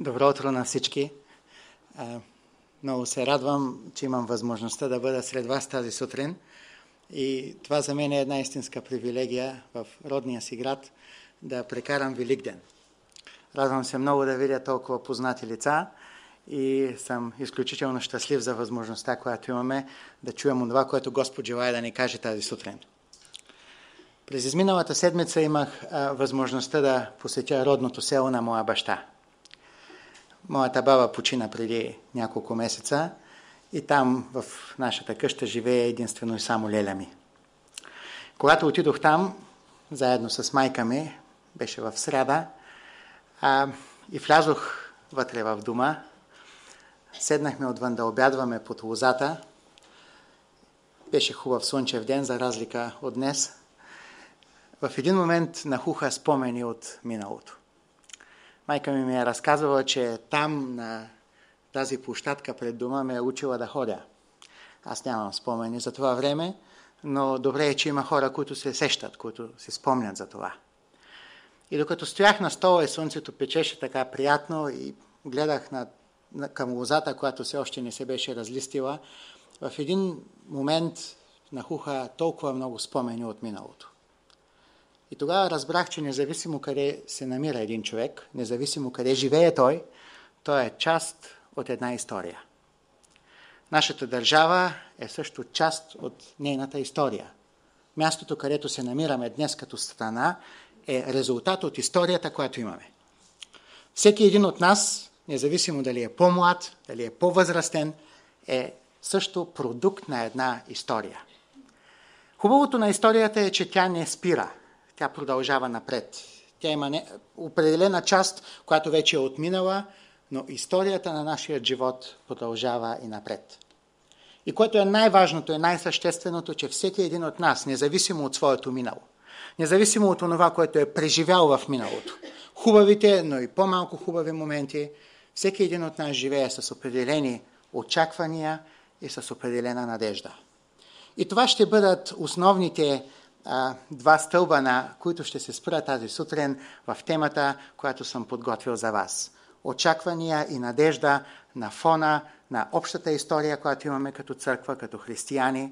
Добро утро на всички. Много се радвам, че имам възможността да бъда сред вас тази сутрин. И това за мен е една истинска привилегия в родния си град да прекарам Великден. Радвам се много да видя толкова познати лица и съм изключително щастлив за възможността, която имаме да чуем това, което Господ желае да ни каже тази сутрин. През изминалата седмица имах възможността да посетя родното село на моя баща. Моята баба почина преди няколко месеца и там в нашата къща живее единствено и само леля ми. Когато отидох там, заедно с майка ми, беше в сряда, и влязох вътре в дома, седнахме отвън да обядваме под лозата. Беше хубав слънчев ден, за разлика от днес. В един момент нахуха спомени от миналото. Майка ми е разказвала, че там на тази площадка пред дома ме е учила да ходя. Аз нямам спомени за това време, но добре е, че има хора, които се сещат, които се спомнят за това. И докато стоях на стола и слънцето печеше така приятно и гледах към лозата, която все още не се беше разлистила, в един момент нахуха толкова много спомени от миналото. И тогава разбрах, че независимо къде се намира един човек, независимо къде живее той е част от една история. Нашата държава е също част от нейната история. Мястото, където се намираме днес като страна, е резултат от историята, която имаме. Всеки един от нас, независимо дали е по-млад, дали е по-възрастен, е също продукт на една история. Хубавото на историята е, че тя не спира. Тя продължава напред. Тя има определена част, която вече е отминала, но историята на нашия живот продължава и напред. И което е най-важното и най-същественото, че всеки един от нас, независимо от своето минало, независимо от това, което е преживял в миналото, хубавите, но и по-малко хубави моменти, всеки един от нас живее с определени очаквания и с определена надежда. И това ще бъдат основните два стълба, на които ще се спра тази сутрин в темата, която съм подготвил за вас. Очаквания и надежда на фона на общата история, която имаме като църква, като християни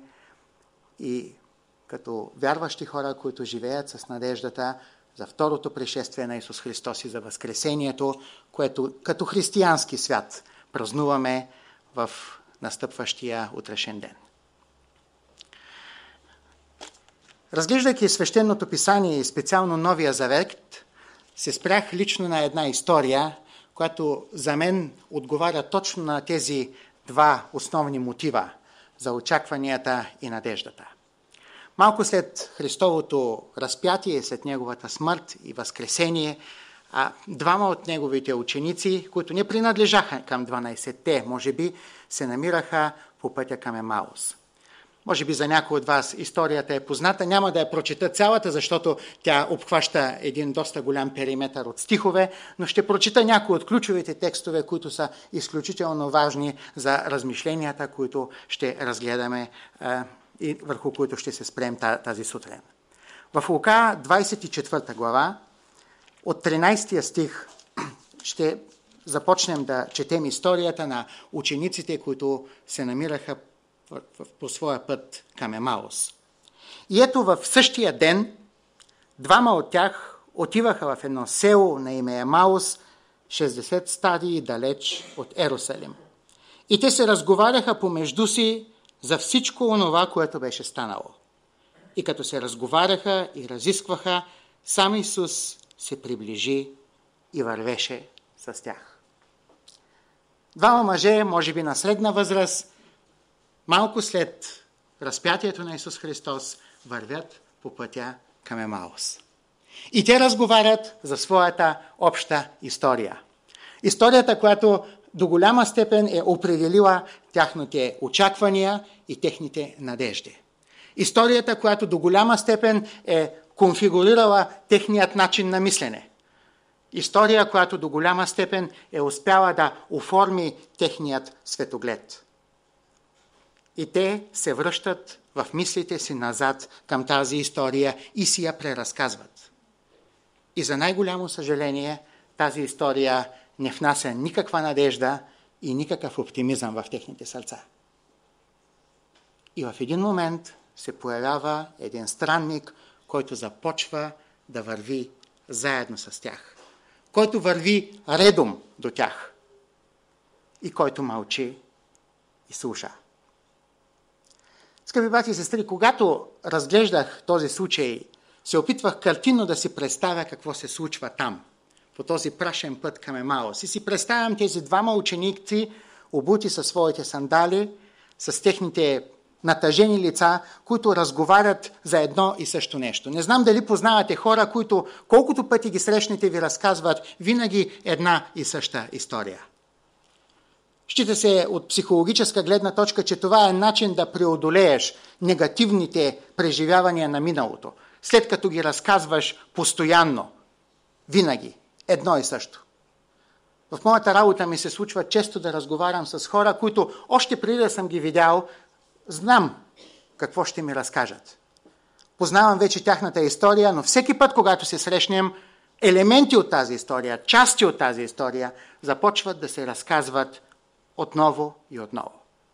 и като вярващи хора, които живеят с надеждата за второто пришествие на Исус Христос и за възкресението, което като християнски свят празнуваме в настъпващия утрешен ден. Разглеждайки свещеното писание и специално Новия Завет, се спрях лично на една история, която за мен отговаря точно на тези два основни мотива за очакванията и надеждата. Малко след Христовото разпятие, след Неговата смърт и възкресение, двама от Неговите ученици, които не принадлежаха към 12-те, може би, се намираха по пътя към Емаус. Може би за някой от вас историята е позната. Няма да я прочета цялата, защото тя обхваща един доста голям периметър от стихове, но ще прочета някои от ключовите текстове, които са изключително важни за размишленията, които ще разгледаме и върху които ще се спрем тази сутрин. В Лука 24 глава, от 13 стих, ще започнем да четем историята на учениците, които се намираха по своя път към Емаус. И ето в същия ден двама от тях отиваха в едно село на име Емаус, 60 стадии далеч от Ерусалим. И те се разговаряха помежду си за всичко онова, което беше станало. И като се разговаряха и разискваха, сам Исус се приближи и вървеше с тях. Двама мъже, може би на средна възраст, малко след разпятието на Исус Христос, вървят по пътя към Емаус. И те разговарят за своята обща история. Историята, която до голяма степен е определила тяхните очаквания и техните надежди. Историята, която до голяма степен е конфигурирала техният начин на мислене. История, която до голяма степен е успяла да оформи техният светоглед. И те се връщат в мислите си назад към тази история и си я преразказват. И за най-голямо съжаление, тази история не внася никаква надежда и никакъв оптимизъм в техните сърца. И в един момент се появява един странник, който започва да върви заедно с тях, който върви редом до тях и който мълчи и слуша. Скъпи брати и сестри, когато разглеждах този случай, се опитвах картинно да си представя какво се случва там, по този прашен път към Емаус. И си представям тези двама ученици, обути със своите сандали, с техните натъжени лица, които разговарят за едно и също нещо. Не знам дали познавате хора, които колкото пъти ги срещнете, ви разказват винаги една и съща история. Счита се от психологическа гледна точка, че това е начин да преодолееш негативните преживявания на миналото, след като ги разказваш постоянно, винаги, едно и също. В моята работа ми се случва често да разговарям с хора, които още преди да съм ги видял, знам какво ще ми разкажат. Познавам вече тяхната история, но всеки път, когато се срещнем, елементи от тази история, части от тази история, започват да се разказват отново и отново.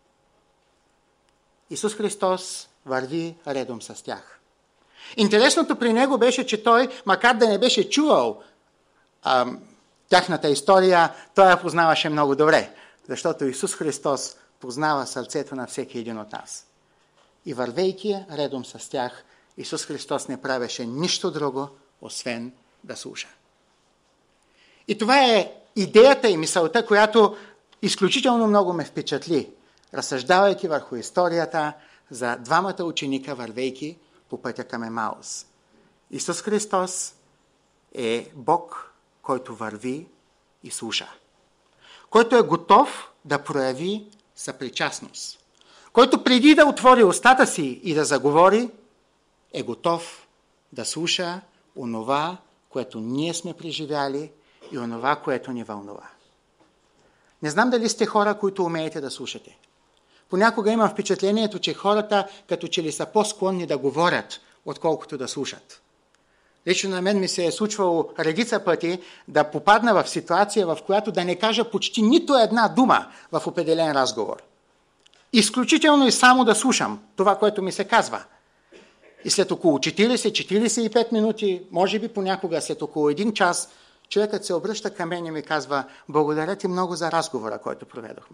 Исус Христос върви редом с тях. Интересното при него беше, че той, макар да не беше чувал тяхната история, той я познаваше много добре, защото Исус Христос познава сърцето на всеки един от нас. И вървейки редом с тях, Исус Христос не правеше нищо друго, освен да слуша. И това е идеята и мисълта, която изключително много ме впечатли, разсъждавайки върху историята за двамата ученика, вървейки по пътя към Емаус. Исус Христос е Бог, който върви и слуша. Който е готов да прояви съпричастност. Който преди да отвори устата си и да заговори, е готов да слуша онова, което ние сме преживяли и онова, което ни вълнува. Не знам дали сте хора, които умеете да слушате. Понякога имам впечатлението, че хората като че ли са по-склонни да говорят, отколкото да слушат. Лично на мен ми се е случвало редица пъти да попадна в ситуация, в която да не кажа почти нито една дума в определен разговор. Изключително и само да слушам това, което ми се казва. И след около 40-45 минути, може би понякога след около 1 час, човекът се обръща към мен и ми казва: благодаря ти много за разговора, който проведохме.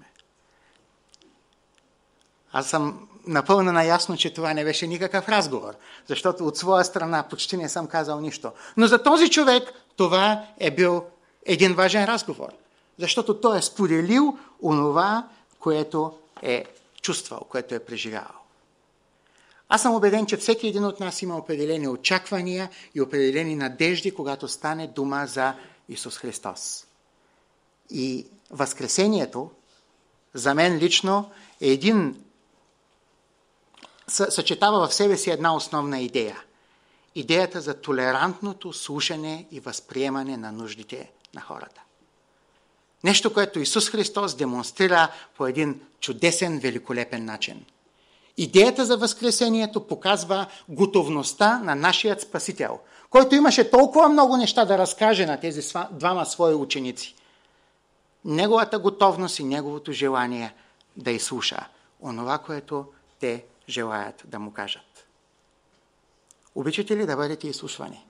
Аз съм напълно наясно, че това не беше никакъв разговор, защото от своя страна почти не съм казал нищо. Но за този човек това е бил един важен разговор, защото той е споделил онова, което е чувствал, което е преживявал. Аз съм убеден, че всеки един от нас има определени очаквания и определени надежди, когато стане дума за Исус Христос. И възкресението, за мен лично, е съчетава в себе си една основна идея. Идеята за толерантното слушане и възприемане на нуждите на хората. Нещо, което Исус Христос демонстрира по един чудесен, великолепен начин. Идеята за възкресението показва готовността на нашият Спасител, който имаше толкова много неща да разкаже на тези двама свои ученици. Неговата готовност и неговото желание да изслуша онова, което те желаят да му кажат. Обичате ли да бъдете изслушвани?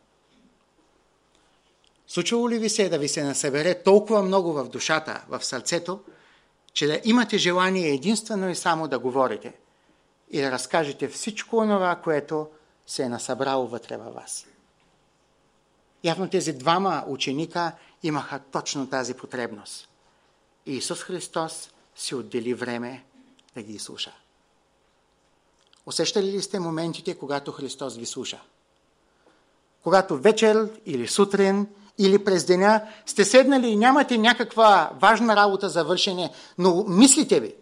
Случвало ли ви се да ви се насъбере толкова много в душата, в сърцето, че да имате желание единствено и само да говорите и да разкажете всичко онова, което се е насъбрало вътре във вас? Явно тези двама ученика имаха точно тази потребност. И Исус Христос си отдели време да ги изслуша. Усещали ли сте моментите, когато Христос ви слуша? Когато вечер или сутрин или през деня сте седнали и нямате някаква важна работа за вършене, но мислите ви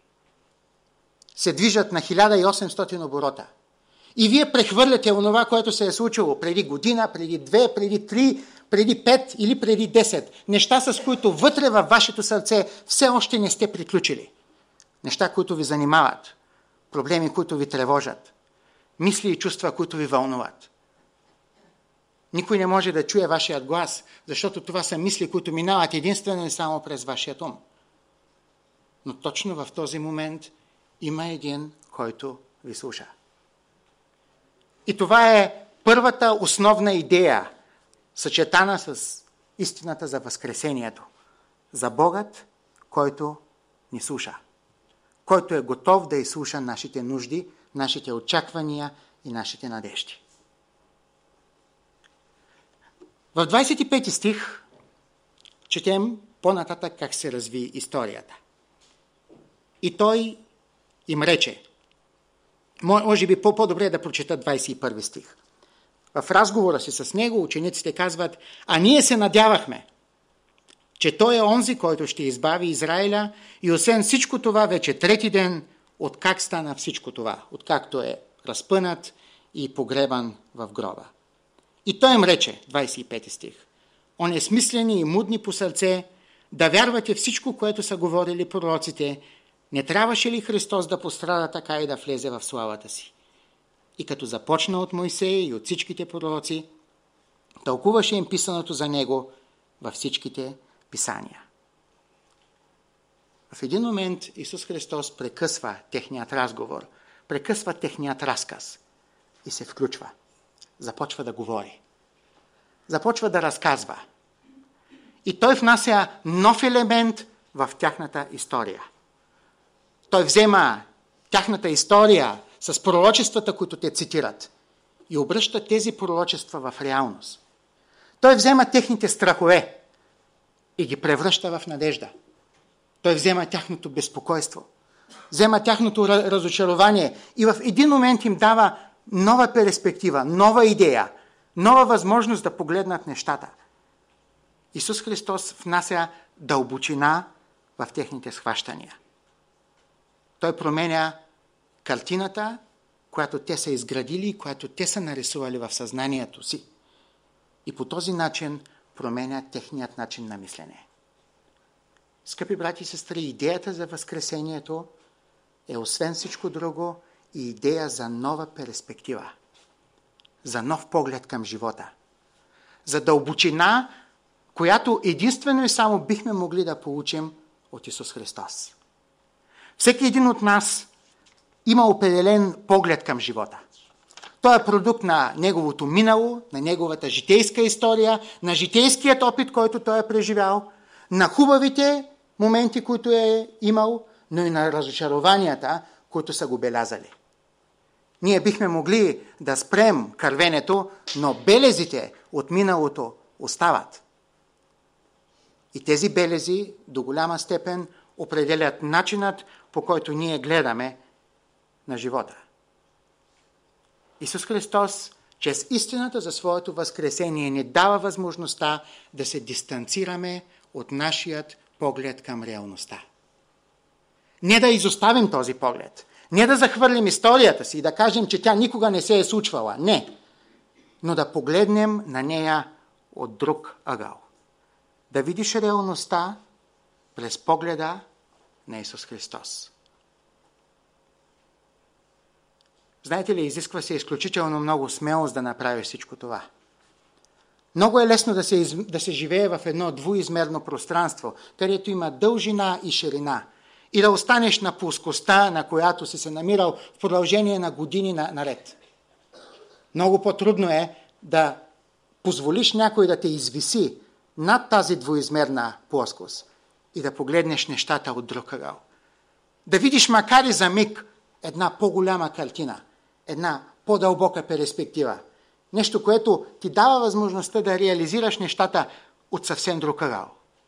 се движат на 1800 оборота. И вие прехвърляте онова, което се е случило преди година, преди 2, преди 3, преди 5 или преди 10. Неща, с които вътре във вашето сърце все още не сте приключили. Неща, които ви занимават. Проблеми, които ви тревожат. Мисли и чувства, които ви вълнуват. Никой не може да чуе вашият глас, защото това са мисли, които минават единствено и само през вашият ум. Но точно в този момент има един, който ви слуша. И това е първата основна идея, съчетана с истината за възкресението. За Богът, който ни слуша. Който е готов да изслуша нашите нужди, нашите очаквания и нашите надежди. В 25 стих четем по-нататък как се разви историята. И той им рече, може би по-добре е да прочета 21 стих. В разговора си с него учениците казват, а ние се надявахме, че той е онзи, който ще избави Израиля и освен всичко това вече трети ден, откак стана всичко това, откакто е разпънат и погребан в гроба. И той им рече, 25 стих, онесмислени и мудни по сърце, да вярвате всичко, което са говорили пророците, не трябваше ли Христос да пострада така и да влезе в славата си? И като започна от Мойсей и от всичките пророци, тълкуваше им писаното за него във всичките писания. В един момент Исус Христос прекъсва техният разговор, прекъсва техният разказ и се включва. Започва да говори. Започва да разказва. И той внася нов елемент в тяхната история. Той взема тяхната история с пророчествата, които те цитират, и обръща тези пророчества в реалност. Той взема техните страхове и ги превръща в надежда. Той взема тяхното безпокойство, взема тяхното разочарование и в един момент им дава нова перспектива, нова идея, нова възможност да погледнат нещата. Исус Христос внася дълбочина в техните схващания. Той променя картината, която те са изградили, която те са нарисували в съзнанието си. И по този начин променя техният начин на мислене. Скъпи брати и сестри, идеята за възкресението е освен всичко друго и идея за нова перспектива, за нов поглед към живота, за дълбочина, която единствено и само бихме могли да получим от Исус Христос. Всеки един от нас има определен поглед към живота. Той е продукт на неговото минало, на неговата житейска история, на житейският опит, който той е преживял, на хубавите моменти, които е имал, но и на разочарованията, които са го белязали. Ние бихме могли да спрем кървенето, но белезите от миналото остават. И тези белези до голяма степен определят начинът, по който ние гледаме на живота. Исус Христос, чрез истината за своето възкресение, ни дава възможността да се дистанцираме от нашият поглед към реалността. Не да изоставим този поглед, не да захвърлим историята си и да кажем, че тя никога не се е случвала. Не, но да погледнем на нея от друг ъгъл. Да видиш реалността през погледа на Исус Христос. Знаете ли, изисква се изключително много смелост да направиш всичко това. Много е лесно да се живее в едно двуизмерно пространство, където има дължина и ширина. И да останеш на плоскостта, на която си се намирал в продължение на години наред. Много по-трудно е да позволиш някой да те извиси над тази двуизмерна плоскост и да погледнеш нещата от друг ъгъл. Да видиш макар и за миг една по-голяма картина, една по-дълбока перспектива. Нещо, което ти дава възможността да реализираш нещата от съвсем друг ъгъл.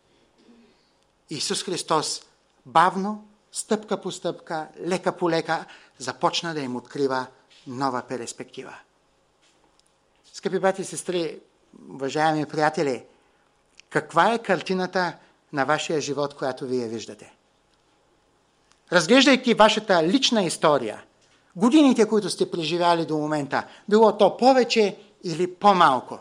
Исус Христос бавно, стъпка по стъпка, лека по лека, започна да им открива нова перспектива. Скъпи брати и сестри, уважаеми приятели, каква е картината на вашия живот, която вие виждате? Разглеждайки вашата лична история, годините, които сте преживяли до момента, било то повече или по-малко,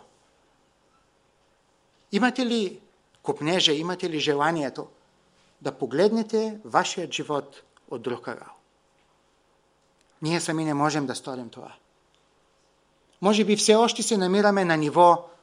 имате ли копнежа, имате ли желанието да погледнете вашият живот от друг ъгъл? Ние сами не можем да сторим това. Може би все още се намираме на ниво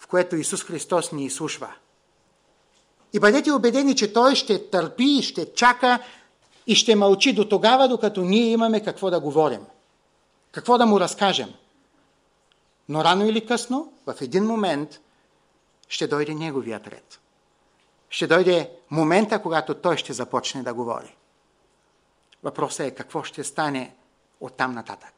в което Исус Христос ни изслушва. И бъдете убедени, че Той ще търпи, ще чака и ще мълчи до тогава, докато ние имаме какво да говорим, какво да му разкажем. Но рано или късно, в един момент, ще дойде неговият ред. Ще дойде момента, когато Той ще започне да говори. Въпросът е какво ще стане оттам нататък.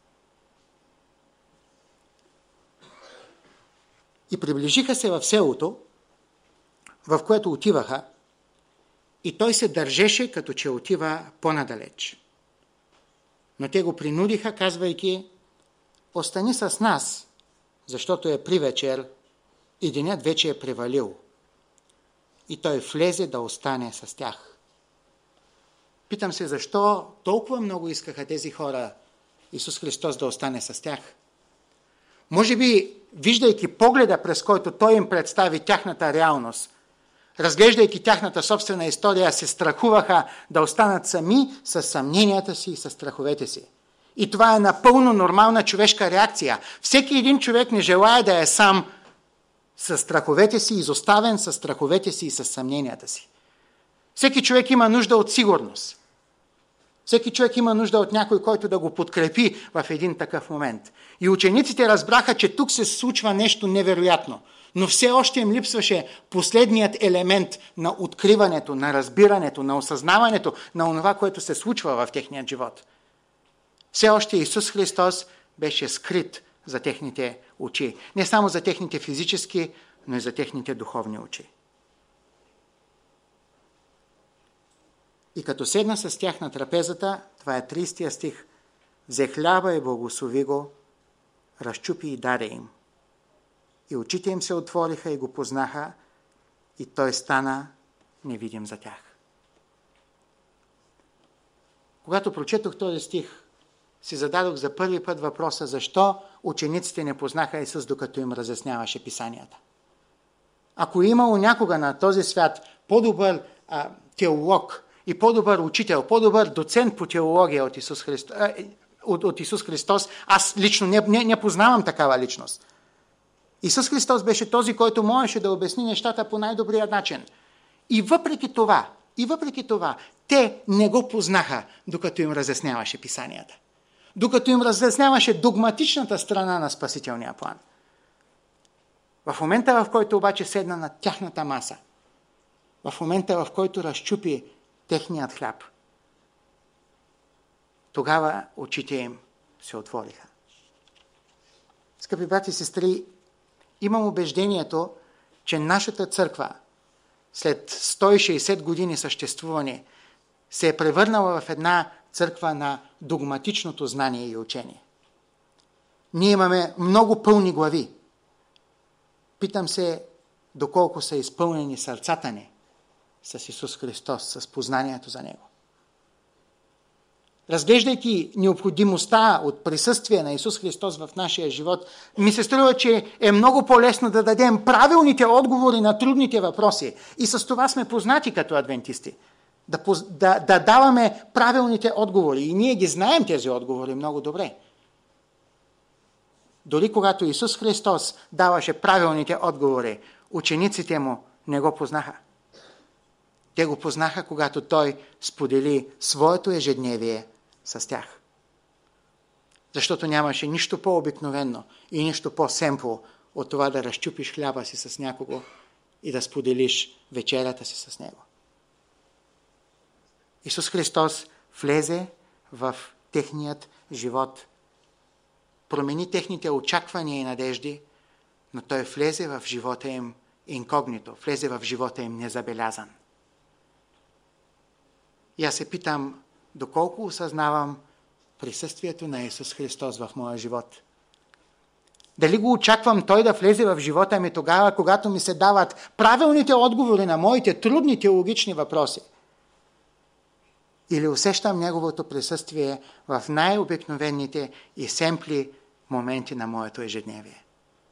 И приближиха се в селото, в което отиваха, и той се държеше, като че отива по-надалеч. Но те го принудиха, казвайки: остани с нас, защото е привечер и денят вече е превалил. И той влезе да остане с тях. Питам се, защо толкова много искаха тези хора Исус Христос да остане с тях? Може би, виждайки погледа, през който Той им представи тяхната реалност, разглеждайки тяхната собствена история, се страхуваха да останат сами с съмненията си и с страховете си. И това е напълно нормална човешка реакция. Всеки един човек не желая да е сам с страховете си, изоставен с страховете си и с съмненията си. Всеки човек има нужда от сигурност. Всеки човек има нужда от някой, който да го подкрепи в един такъв момент. И учениците разбраха, че тук се случва нещо невероятно. Но все още им липсваше последният елемент на откриването, на разбирането, на осъзнаването на онова, което се случва в техния живот. Все още Исус Христос беше скрит за техните очи. Не само за техните физически, но и за техните духовни очи. И като седна с тях на трапезата, това е 30 стих, взе хляба и благослови го, разчупи и даде им. И очите им се отвориха и го познаха, и той стана невидим за тях. Когато прочетох този стих, си зададох за първи път въпроса, защо учениците не познаха Исус, докато им разясняваше писанията. Ако е имало някога на този свят по-добър теолог и по-добър учител, по-добър доцент по теология от Исус Христос, аз лично не познавам такава личност. Исус Христос беше този, който можеше да обясни нещата по най-добрия начин. И въпреки това, те не го познаха, докато им разясняваше писанията. Докато им разясняваше догматичната страна на спасителния план. В момента, в който обаче седна на тяхната маса, в момента, в който разчупи техният хляб, тогава очите им се отвориха. Скъпи брати и сестри, имам убеждението, че нашата църква след 160 години съществуване се е превърнала в една църква на догматичното знание и учение. Ние имаме много пълни глави. Питам се, доколко са изпълнени сърцата ни с Исус Христос, с познанието за Него. Разглеждайки необходимостта от присъствие на Исус Христос в нашия живот, ми се струва, че е много по-лесно да дадем правилните отговори на трудните въпроси. И с това сме познати като адвентисти. Да даваме правилните отговори. И ние ги знаем тези отговори много добре. Дори когато Исус Христос даваше правилните отговори, учениците му не го познаха. Те го познаха, когато Той сподели своето ежедневие с тях. Защото нямаше нищо по-обикновено и нищо по-семпло от това да разчупиш хляба си с някого и да споделиш вечерята си с него. Исус Христос влезе в техният живот, промени техните очаквания и надежди, но Той влезе в живота им инкогнито, влезе в живота им незабелязан. И аз се питам, доколко осъзнавам присъствието на Исус Христос в моя живот. Дали го очаквам Той да влезе в живота ми тогава, когато ми се дават правилните отговори на моите трудни теологични въпроси? Или усещам Неговото присъствие в най-обикновените и семпли моменти на моето ежедневие?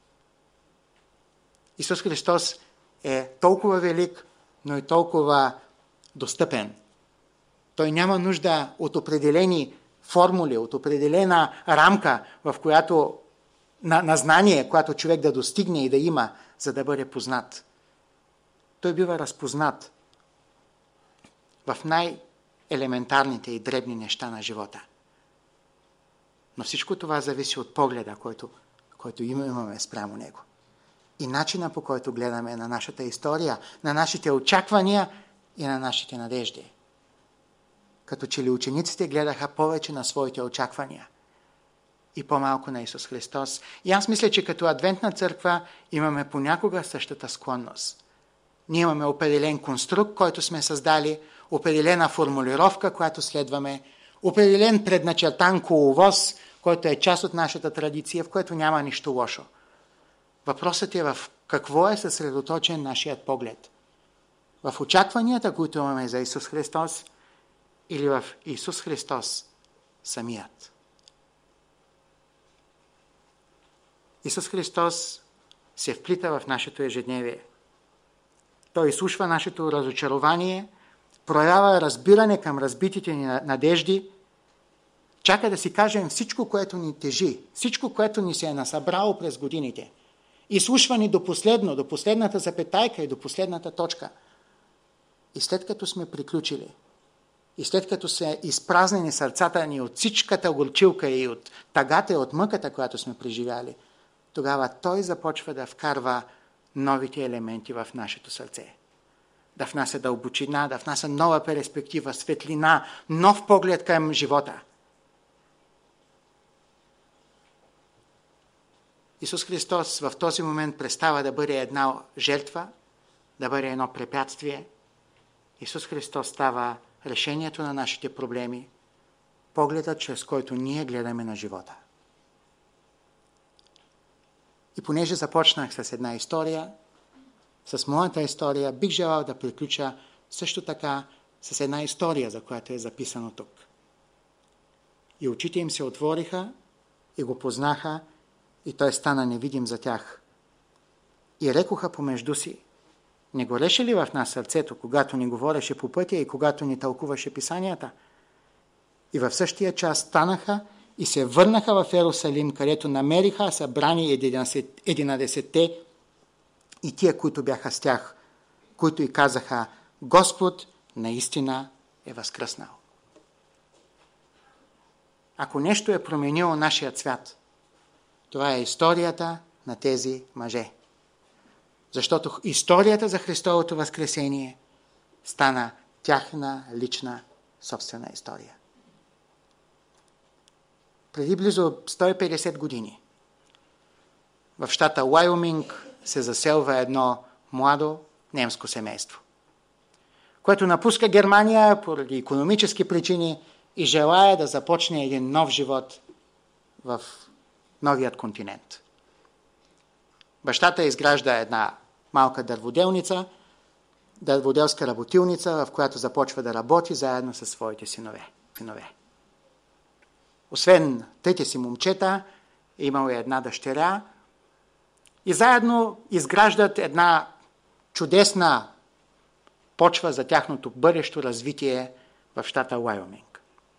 Исус Христос е толкова велик, но и толкова достъпен. Той няма нужда от определени формули, от определена рамка, в която на знание, която човек да достигне и да има, за да бъде познат. Той бива разпознат в най-елементарните и дребни неща на живота. Но всичко това зависи от погледа, който имаме спрямо него. И начина, по който гледаме на нашата история, на нашите очаквания и на нашите надежди. Като че ли учениците гледаха повече на своите очаквания и по-малко на Исус Христос. И аз мисля, че като адвентна църква имаме понякога същата склонност. Ние имаме определен конструкт, който сме създали, определена формулировка, която следваме, определен предначертан коловоз, който е част от нашата традиция, в което няма нищо лошо. Въпросът е в какво е съсредоточен нашият поглед. В очакванията, които имаме за Исус Христос, или в Исус Христос самият. Исус Христос се вплита в нашето ежедневие. Той изслушва нашето разочарование, проявява разбиране към разбитите ни надежди, чака да си кажем всичко, което ни тежи, всичко, което ни се е насъбрало през годините. Изслушва ни до последната запетайка и до последната точка. И след като сме приключили, и след като са изпразнени сърцата ни от всичката горчилка и от тъгата и от мъката, която сме преживяли, тогава Той започва да вкарва новите елементи в нашето сърце. Да внася дълбочина, да внася нова перспектива, светлина, нов поглед към живота. Исус Христос в този момент престава да бъде една жертва, да бъде едно препятствие. Исус Христос става решението на нашите проблеми, погледът, чрез който ние гледаме на живота. И понеже започнах с една история, с моята история, бих желал да приключа също така с една история, за която е записано тук. И очите им се отвориха и го познаха, и той стана невидим за тях. И рекоха помежду си: не гореше ли в нас сърцето, когато ни говореше по пътя и когато ни тълкуваше писанията? И в същия час станаха и се върнаха в Ерусалим, където намериха събрани 11-те и тия, които бяха с тях, които и казаха: Господ наистина е възкръснал. Ако нещо е променило нашия свят, това е историята на тези мъже. Защото историята за Христовото възкресение стана тяхна лична собствена история. Преди близо 150 години в щата Уайоминг се заселва едно младо немско семейство, което напуска Германия поради икономически причини и желая да започне един нов живот в новият континент. Бащата изгражда една малка дърводелска работилница, в която започва да работи заедно със своите синове. Освен трите си момчета, имал и една дъщеря и заедно изграждат една чудесна почва за тяхното бъдещо развитие в щата Уайоминг.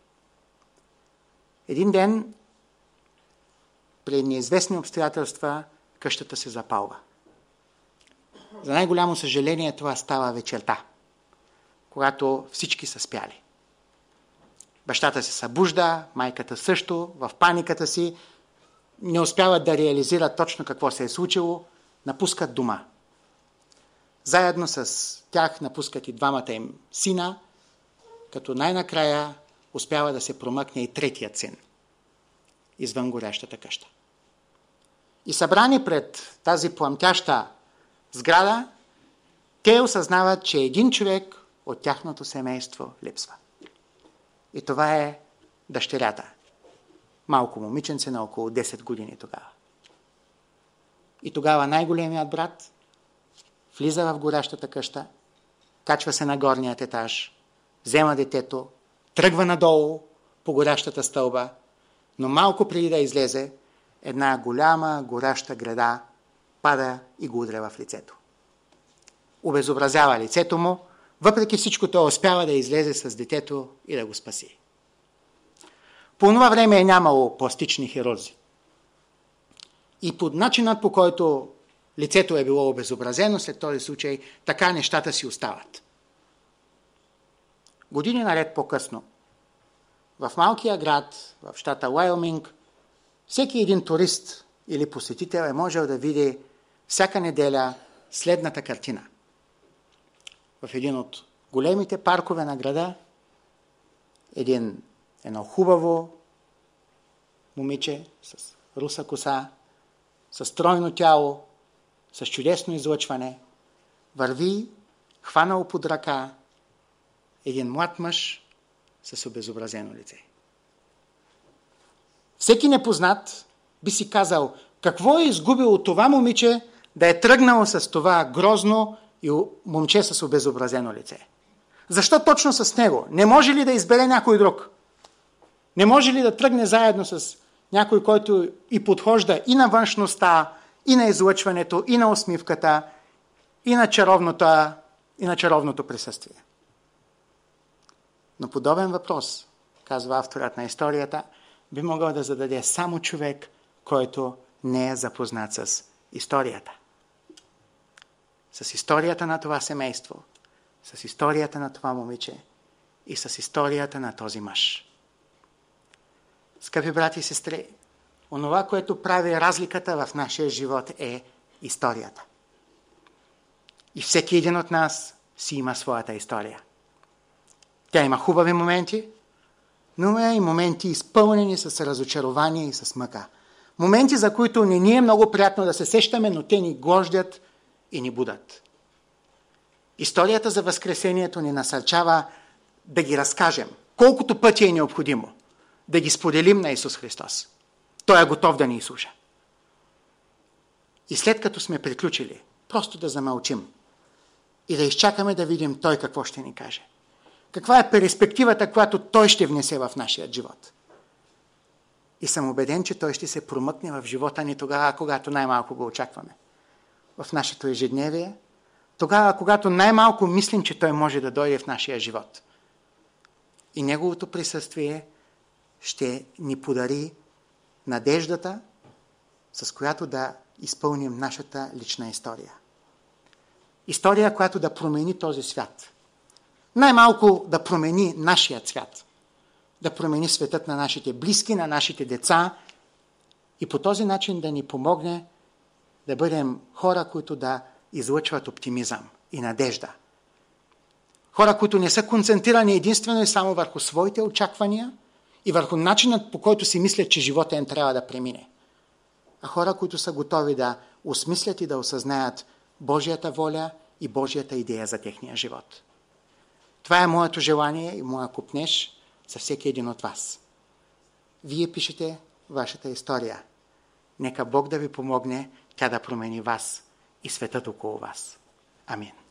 Един ден, при неизвестни обстоятелства, къщата се запалва. За най-голямо съжаление това става вечерта, когато всички са спяли. Бащата се събужда, майката също, в паниката си, не успяват да реализират точно какво се е случило, напускат дома. Заедно с тях напускат и двамата им сина, като най-накрая успява да се промъкне и третият син извън горящата къща. И събрани пред тази пламтяща сграда, те осъзнават, че един човек от тяхното семейство липсва. И това е дъщерята. Малко момиченце на около 10 години тогава. И тогава най-големият брат влиза в горящата къща, качва се на горният етаж, взема детето, тръгва надолу по горящата стълба, но малко преди да излезе, една голяма горяща града пада и го удря в лицето. Обезобразява лицето му, въпреки всичко той успява да излезе с детето и да го спаси. По това време е нямало пластични хирурзи. И под начинът, по който лицето е било обезобразено, след този случай така нещата си остават. Години наред по-късно, в малкия град, в щата Уайоминг, всеки един турист или посетител е можел да види всяка неделя следната картина. В един от големите паркове на града едно хубаво момиче с руса коса, с стройно тяло, с чудесно излъчване, върви, хванал под ръка един млад мъж с обезобразено лице. Всеки непознат би си казал, какво е изгубило това момиче да е тръгнало с това грозно и момче с обезобразено лице. Защо точно с него? Не може ли да избере някой друг? Не може ли да тръгне заедно с някой, който и подхожда и на външността, и на излъчването, и на усмивката, и на чаровното присъствие? Но подобен въпрос, казва авторът на историята, би могъл да зададе само човек, който не е запознат с историята. С историята на това семейство, с историята на това момиче и с историята на този мъж. Скъпи брати и сестри, онова, което прави разликата в нашия живот е историята. И всеки един от нас си има своята история. Тя има хубави моменти, но има и моменти изпълнени с разочарование и с мъка. Моменти, за които не ни е много приятно да се сещаме, но те ни глождят и ни будат. Историята за Възкресението ни насърчава да ги разкажем, колкото пъти е необходимо, да ги споделим на Исус Христос. Той е готов да ни изслуша. И след като сме приключили, просто да замълчим и да изчакаме да видим Той какво ще ни каже. Каква е перспективата, която Той ще внесе в нашия живот. И съм убеден, че Той ще се промъкне в живота ни тогава, когато най-малко го очакваме. В нашето ежедневие, тогава, когато най-малко мислим, че Той може да дойде в нашия живот. И Неговото присъствие ще ни подари надеждата, с която да изпълним нашата лична история. История, която да промени този свят. Най-малко да промени нашия свят. Да промени светът на нашите близки, на нашите деца и по този начин да ни помогне да бъдем хора, които да излъчват оптимизъм и надежда. Хора, които не са концентрирани единствено и само върху своите очаквания и върху начинът, по който си мислят, че живота им трябва да премине. А хора, които са готови да осмислят и да осъзнаят Божията воля и Божията идея за техния живот. Това е моето желание и моя копнеж за всеки един от вас. Вие пишете вашата история. Нека Бог да ви помогне тя да промени вас и светът около вас. Амин.